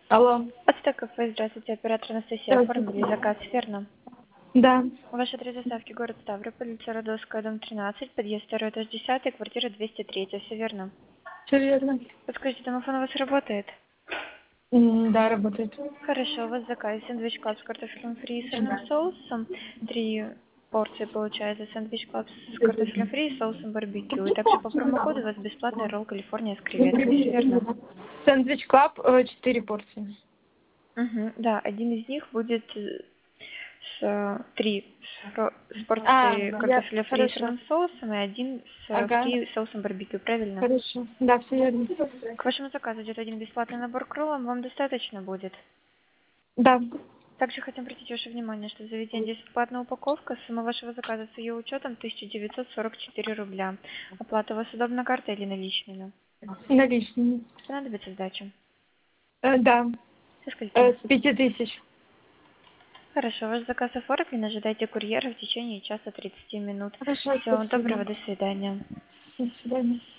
Алло. Ацтекафе, здравствуйте, оператор Анастасия, Здравствуйте. оформили заказ, верно? Да, Ваш адрес доставки город Ставрополь, улица Родовская, дом 13, подъезд 2, этаж 10, квартира 203, все верно? все верно. Подскажите, домофон у вас работает? Да, работает. Хорошо, у вас заказ сэндвич клаб с картофелем фри и сырным соусом. 3 порции получается сэндвич клаб с картофелем фри и соусом барбекю. И также по промокоду у вас бесплатный ролл Калифорния с креветкой, все верно? Сэндвич Клаб, 4 порции. Угу, да, один из них будет с А, порцией я, картофеля фри и хорошо. сырным соусом и один с Ага, фри и соусом барбекю, правильно? хорошо. Да, все верно. К вашему заказу идет один бесплатный набор к роллам, вам достаточно будет. Да. Также хотим обратить ваше внимание, что в заведении есть бесплатная упаковка, сумма вашего заказа с ее учетом 1944 рубля. Оплата у вас удобна картой или наличными? Наличными. Понадобится сдача? Да. Со скольки? С 5000. Хорошо, ваш заказ оформлен, ожидайте курьера в течение часа 30 минут. Хорошо, Всего вам спасибо. доброго, до свидания. До свидания.